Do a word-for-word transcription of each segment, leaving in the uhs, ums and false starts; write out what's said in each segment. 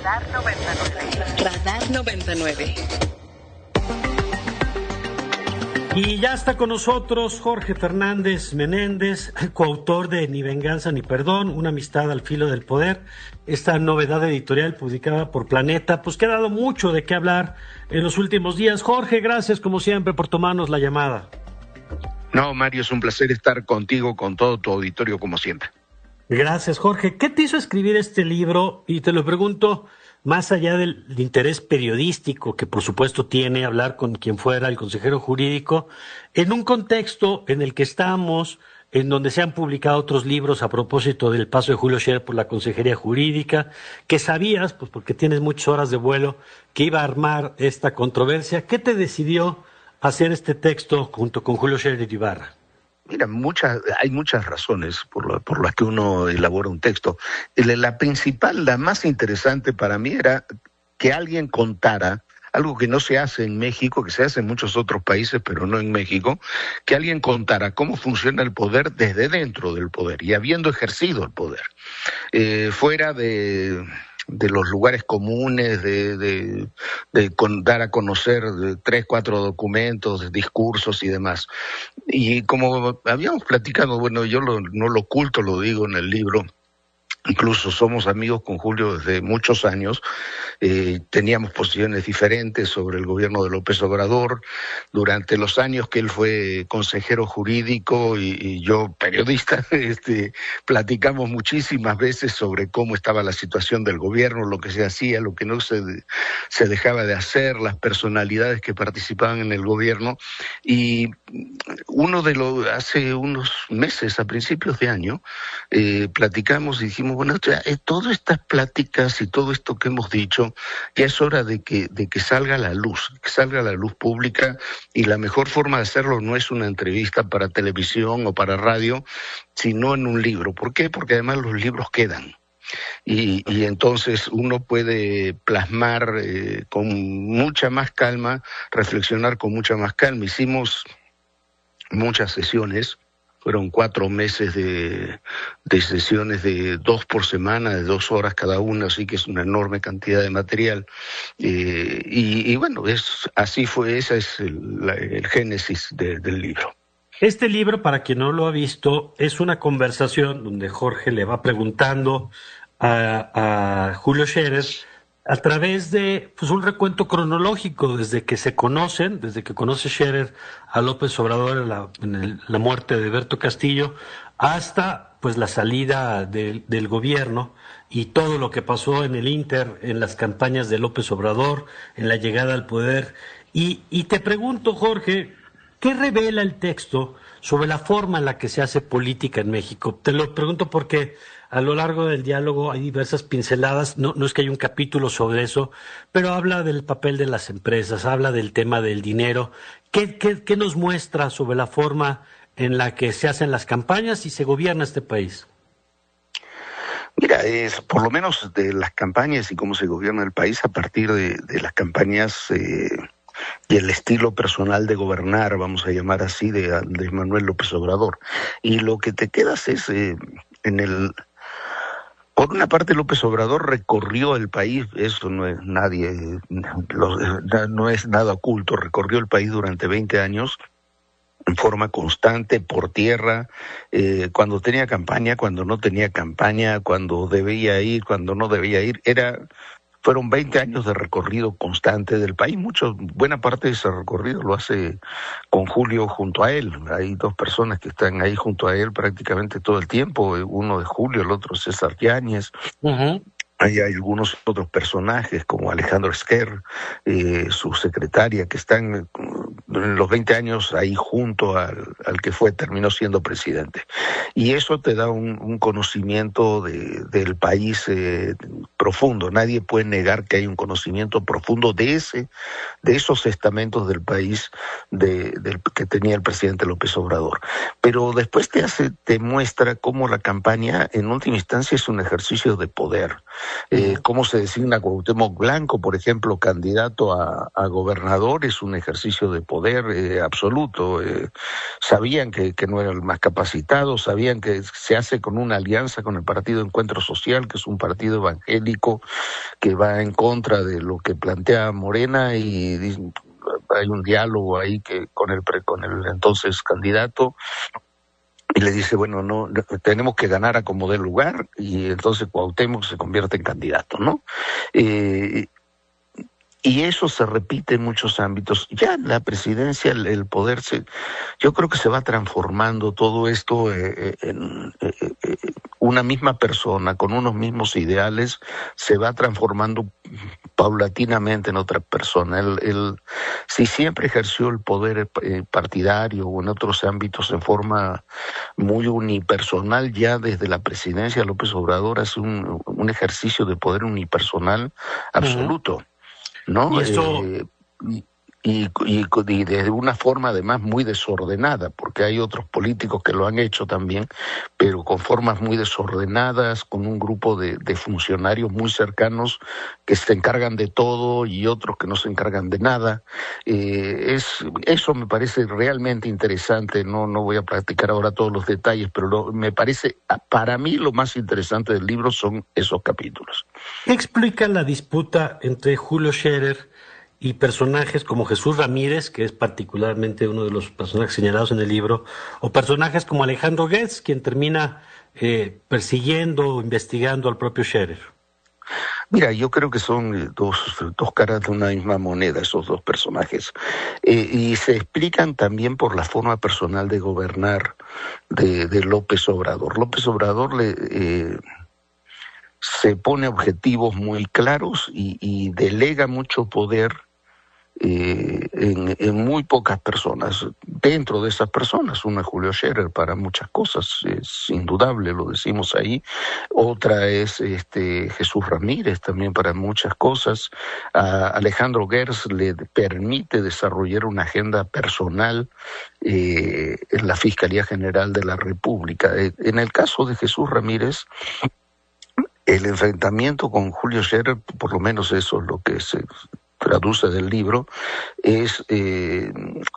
Radar noventa y nueve. Radar noventa y nueve. Y ya está con nosotros Jorge Fernández Menéndez, coautor de Ni Venganza ni Perdón, una amistad al filo del poder, esta novedad editorial publicada por Planeta, pues que ha dado mucho de qué hablar en los últimos días. Jorge, gracias como siempre por tomarnos la llamada. No, Mario, es un placer estar contigo, con todo tu auditorio como siempre. Gracias, Jorge. ¿Qué te hizo escribir este libro? Y te lo pregunto más allá del interés periodístico que por supuesto tiene hablar con quien fuera el consejero jurídico, en un contexto en el que estamos, en donde se han publicado otros libros a propósito del paso de Julio Scherer por la Consejería Jurídica, que sabías, pues porque tienes muchas horas de vuelo, que iba a armar esta controversia. ¿Qué te decidió hacer este texto junto con Julio Scherer Ibarra? Mira, muchas, hay muchas razones por, lo, por las que uno elabora un texto. La principal, la más interesante para mí era que alguien contara algo que no se hace en México, que se hace en muchos otros países, pero no en México, que alguien contara cómo funciona el poder desde dentro del poder y habiendo ejercido el poder, eh, fuera de... de los lugares comunes, de, de, de con, dar a conocer de tres, cuatro documentos, discursos y demás. Y como habíamos platicado, bueno, yo lo, no lo oculto, lo digo en el libro, incluso somos amigos con Julio desde muchos años, eh, teníamos posiciones diferentes sobre el gobierno de López Obrador. Durante los años que él fue consejero jurídico y, y yo periodista, este, platicamos muchísimas veces sobre cómo estaba la situación del gobierno, lo que se hacía, lo que no se, se dejaba de hacer, las personalidades que participaban en el gobierno. Y uno de los, hace unos meses, a principios de año, eh, platicamos y dijimos, bueno, eh, todas estas pláticas y todo esto que hemos dicho, ya es hora de que, de que salga a la luz, que salga a la luz pública, y la mejor forma de hacerlo no es una entrevista para televisión o para radio, sino en un libro. ¿Por qué? Porque además los libros quedan. Y, y entonces uno puede plasmar eh, con mucha más calma, reflexionar con mucha más calma. Hicimos muchas sesiones. Fueron cuatro meses de, de sesiones de dos por semana, de dos horas cada una, así que es una enorme cantidad de material. Eh, y, y bueno, es así fue, ese es el, la, el génesis de, del libro. Este libro, para quien no lo ha visto, es una conversación donde Jorge le va preguntando a, a Julio Scherer a través de pues, un recuento cronológico desde que se conocen, desde que conoce Scherer a López Obrador en la, en el, la muerte de Berto Castillo, hasta pues la salida de, del gobierno y todo lo que pasó en el Inter, en las campañas de López Obrador, en la llegada al poder. Y, y te pregunto, Jorge, ¿qué revela el texto sobre la forma en la que se hace política en México? Te lo pregunto porque a lo largo del diálogo hay diversas pinceladas, no, no es que haya un capítulo sobre eso, pero habla del papel de las empresas, habla del tema del dinero. ¿Qué, qué, qué nos muestra sobre la forma en la que se hacen las campañas y se gobierna este país? Mira, es por lo menos de las campañas y cómo se gobierna el país a partir de, de las campañas eh, y el estilo personal de gobernar, vamos a llamar así, de Andrés Manuel López Obrador. Y lo que te quedas es eh, en el... Por una parte, López Obrador recorrió el país, eso no es nadie, no es nada oculto, recorrió el país durante veinte años en forma constante, por tierra, eh, cuando tenía campaña, cuando no tenía campaña, cuando debía ir, cuando no debía ir, era... Fueron veinte años de recorrido constante del país. Mucho, buena parte de ese recorrido lo hace con Julio junto a él. Hay dos personas que están ahí junto a él prácticamente todo el tiempo. Uno de Julio, el otro César Yáñez. Uh-huh. Hay algunos otros personajes como Alejandro Esquer, eh, su secretaria, que están en los veinte años ahí junto al, al que fue, terminó siendo presidente. Y eso te da un, un conocimiento de, del país eh, profundo. Nadie puede negar que hay un conocimiento profundo de ese, de esos estamentos del país de, del, que tenía el presidente López Obrador. Pero después te hace, te muestra cómo la campaña en última instancia es un ejercicio de poder. Eh, cómo se designa Cuauhtémoc Blanco, por ejemplo, candidato a, a gobernador, es un ejercicio de poder eh, absoluto. Eh, sabían que, que no era el más capacitado, sabían que se hace con una alianza con el Partido Encuentro Social, que es un partido evangélico político que va en contra de lo que plantea Morena y dice, hay un diálogo ahí que con el pre, con el entonces candidato y le dice, bueno, no tenemos que ganar a como dé lugar, y entonces Cuauhtémoc se convierte en candidato, ¿no? Eh, Y eso se repite en muchos ámbitos. Ya en la presidencia, el, el poder, se, yo creo que se va transformando todo esto eh, en eh, eh, una misma persona, con unos mismos ideales, se va transformando paulatinamente en otra persona. El, el, si siempre ejerció el poder eh, partidario o en otros ámbitos en forma muy unipersonal, ya desde la presidencia López Obrador hace un, un ejercicio de poder unipersonal absoluto. Uh-huh. ¿No? Y eso... Eh, y, y, y, y de una forma además muy desordenada, porque hay otros políticos que lo han hecho también, pero con formas muy desordenadas, con un grupo de, de funcionarios muy cercanos que se encargan de todo y otros que no se encargan de nada. Eh, es eso me parece realmente interesante. No, no voy a platicar ahora todos los detalles, pero lo, me parece, para mí lo más interesante del libro son esos capítulos. ¿Qué explica la disputa entre Julio Scherer y personajes como Jesús Ramírez, que es particularmente uno de los personajes señalados en el libro, o personajes como Alejandro Gertz, quien termina eh, persiguiendo o investigando al propio Scherer? Mira, yo creo que son dos, dos caras de una misma moneda esos dos personajes, eh, y se explican también por la forma personal de gobernar de, de López Obrador. López Obrador le... Eh, se pone objetivos muy claros y, y delega mucho poder eh, en, en muy pocas personas. Dentro de esas personas, una es Julio Scherer para muchas cosas, es indudable, lo decimos ahí. Otra es este Jesús Ramírez también para muchas cosas. A Alejandro Gertz le permite desarrollar una agenda personal eh, en la Fiscalía General de la República. En el caso de Jesús Ramírez, el enfrentamiento con Julio Scherer, por lo menos eso es lo que se traduce del libro, es eh,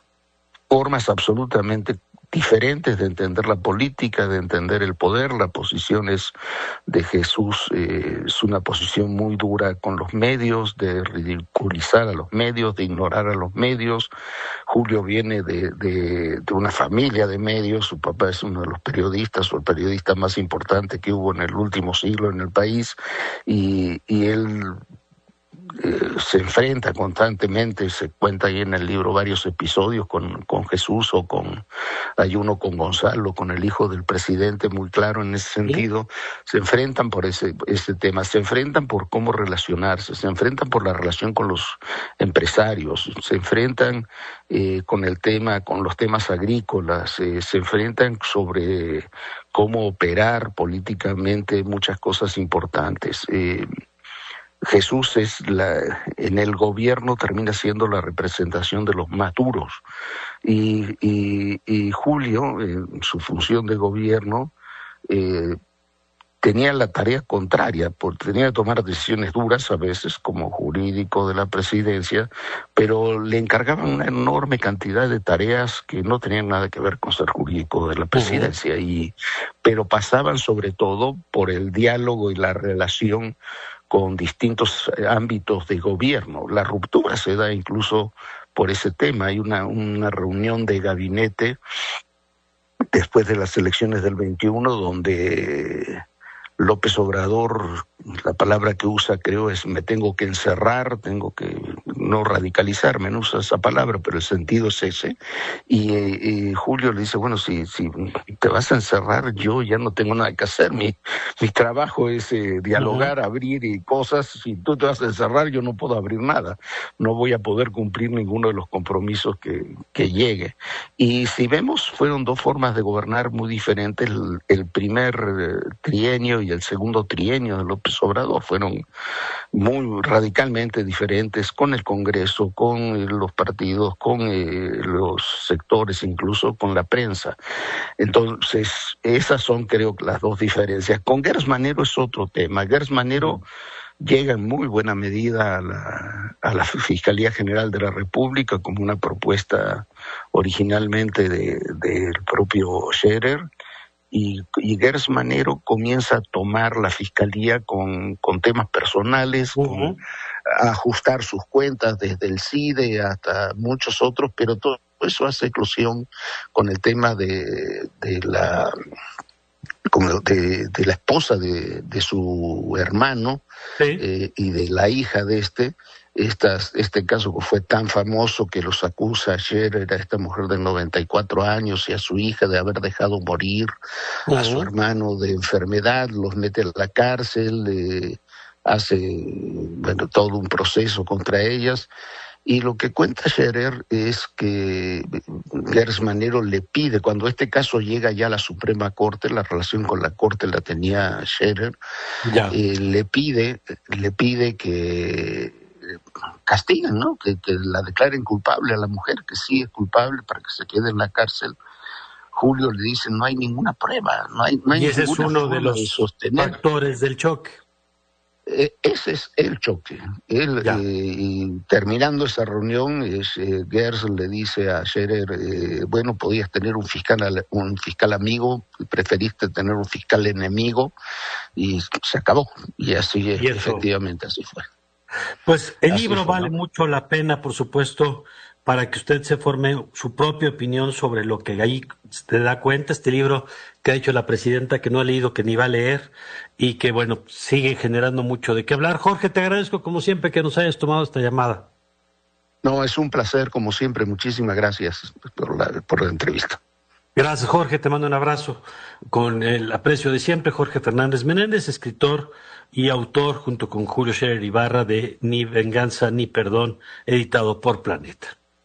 formas absolutamente diferentes de entender la política, de entender el poder. La posición es de Jesús, eh, es una posición muy dura con los medios, de ridiculizar a los medios, de ignorar a los medios. Julio viene de, de, de una familia de medios, su papá es uno de los periodistas, o el periodista más importante que hubo en el último siglo en el país, y, y él Eh, se enfrenta constantemente, se cuenta ahí en el libro varios episodios con, con Jesús, o con, hay uno con Gonzalo, con el hijo del presidente, muy claro en ese sentido. Se enfrentan por ese, ese tema, se enfrentan por cómo relacionarse, se enfrentan por la relación con los empresarios, se enfrentan eh, con el tema, con los temas agrícolas, eh, se enfrentan sobre cómo operar políticamente muchas cosas importantes. Eh, Jesús es la, en el gobierno termina siendo la representación de los más duros, y, y, y Julio, en su función de gobierno, eh, tenía la tarea contraria, porque tenía que tomar decisiones duras a veces como jurídico de la presidencia, pero le encargaban una enorme cantidad de tareas que no tenían nada que ver con ser jurídico de la presidencia, uh-huh. y, pero pasaban sobre todo por el diálogo y la relación con distintos ámbitos de gobierno. La ruptura se da incluso por ese tema. Hay una, una reunión de gabinete después de las elecciones del veintiuno donde López Obrador, la palabra que usa creo es me tengo que encerrar, tengo que no radicalizarme, no usa esa palabra, pero el sentido es ese. Y, y Julio le dice, bueno, si, si te vas a encerrar, yo ya no tengo nada que hacer, mi, mi trabajo es eh, dialogar, uh-huh. abrir y cosas, si tú te vas a encerrar yo no puedo abrir nada, no voy a poder cumplir ninguno de los compromisos que, que llegue. Y si vemos, fueron dos formas de gobernar muy diferentes. El, el primer eh, trienio y el segundo trienio de López Obrador fueron muy radicalmente diferentes, con el Congreso, con eh, los partidos, con eh, los sectores, incluso con la prensa. Entonces, esas son creo las dos diferencias. Con Gertz Manero es otro tema. Gertz Manero llega en muy buena medida a la, a la Fiscalía General de la República como una propuesta originalmente de, del propio Scherer, y, y Gers Manero comienza a tomar la fiscalía con, con temas personales, uh-huh. con a ajustar sus cuentas desde el C I D E hasta muchos otros, pero todo eso hace eclosión con el tema de, de la como de, de la esposa de, de su hermano, sí. eh, y de la hija de este. Estas, este caso que fue tan famoso que los acusa a Scherer, a esta mujer de noventa y cuatro años, y a su hija de haber dejado morir uh-huh. a su hermano de enfermedad, los mete a la cárcel, eh, hace bueno, todo un proceso contra ellas. Y lo que cuenta Scherer es que Gers Manero le pide, cuando este caso llega ya a la Suprema Corte, la relación con la Corte la tenía Scherer, eh, le pide, le pide que castigan, ¿no? Que, que la declaren culpable a la mujer, que sí es culpable para que se quede en la cárcel. Julio le dice, no hay ninguna prueba, no hay, no hay y ese ninguna es uno forma de los de sostener. Factores del choque. Eh, ese es el choque. Él, eh, y terminando esa reunión, eh, Gers le dice a Scherer, eh, bueno, podías tener un fiscal, un fiscal amigo, preferiste tener un fiscal enemigo, y se acabó. Y así, y efectivamente, así fue. Pues el Así libro fue, vale ¿no? mucho la pena, por supuesto, para que usted se forme su propia opinión sobre lo que ahí se da cuenta. Este libro que ha hecho la presidenta, que no ha leído, que ni va a leer, y que, bueno, sigue generando mucho de qué hablar. Jorge, te agradezco como siempre que nos hayas tomado esta llamada. No, es un placer, como siempre. Muchísimas gracias por la, por la entrevista. Gracias, Jorge, te mando un abrazo con el aprecio de siempre. Jorge Fernández Menéndez, escritor y autor, junto con Julio Scherer Ibarra, de Ni Venganza ni Perdón, editado por Planeta.